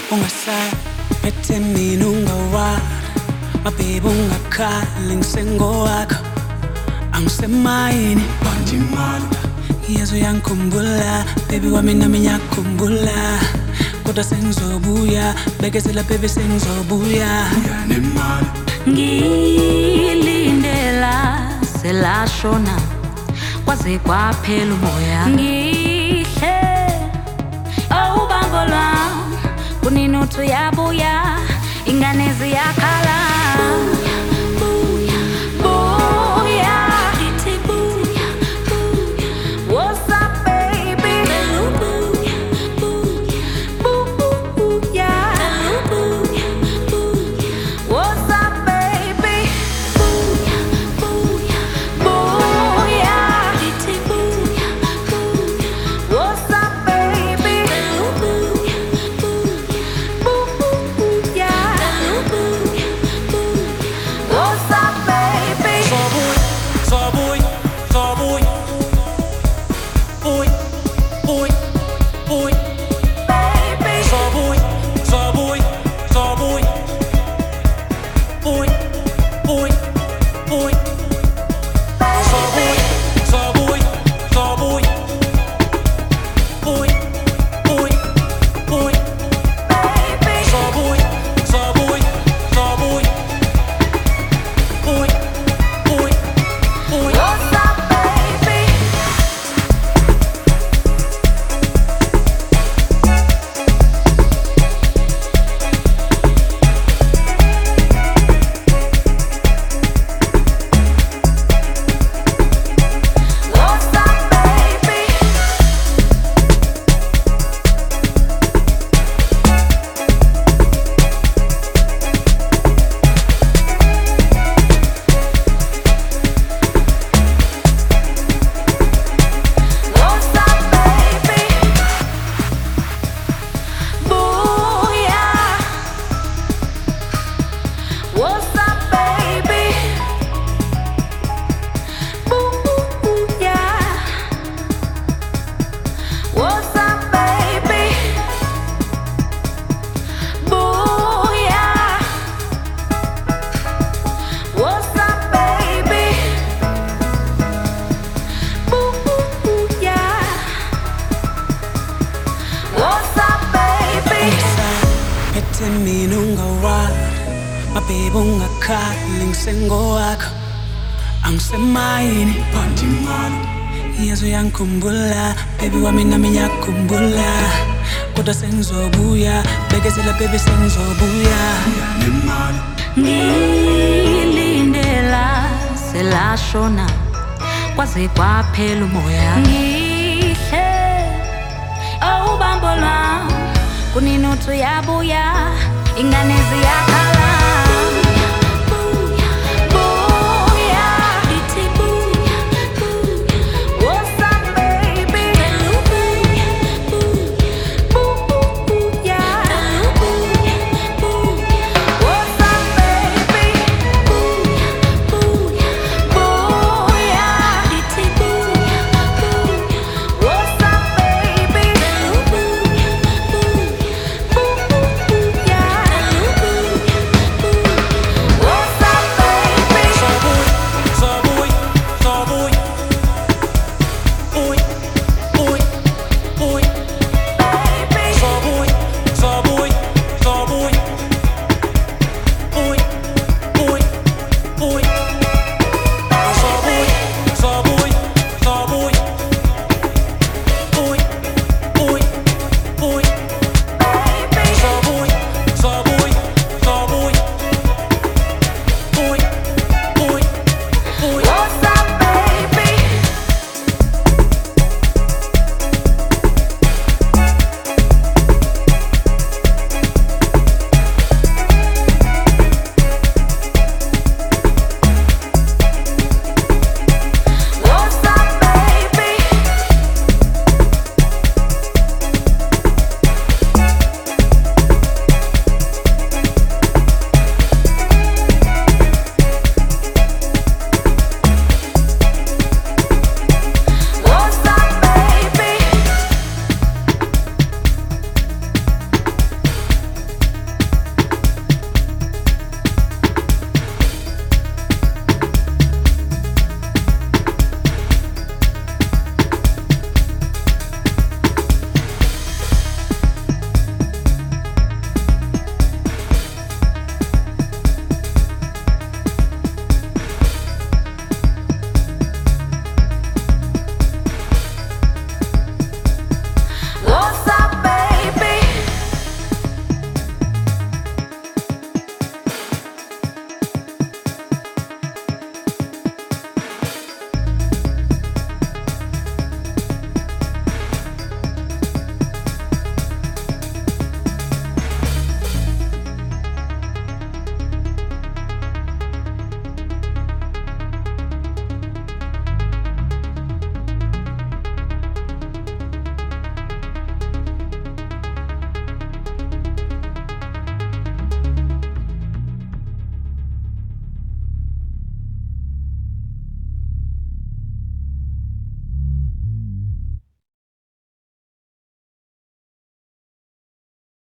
ungasaphethe mina ungawari mababy ungakhali ngisengowakho angisemayini banjimalo yezo uyangikhumbula baby wami nami ngiyakhumbula kodwa sengizobuya bekezela baby sengizobuya nemali ngilindela selashona kwaze kwaphela umoya ngihle awubango lwami kunini uthi uyabuya ingane ziyakhala mina ungawari mababy ungakhali ngisengowakho angisemayini banjimalo yezo uyangikhumbula baby wami nami ngiyakhumbula kodwa sengizobuya bekezela baby sengizobuya nemali ngilindela selashona kwaze kwaphela umoya ngihle awubambo lwami kunini uthi uyabuya ingane ziyakhala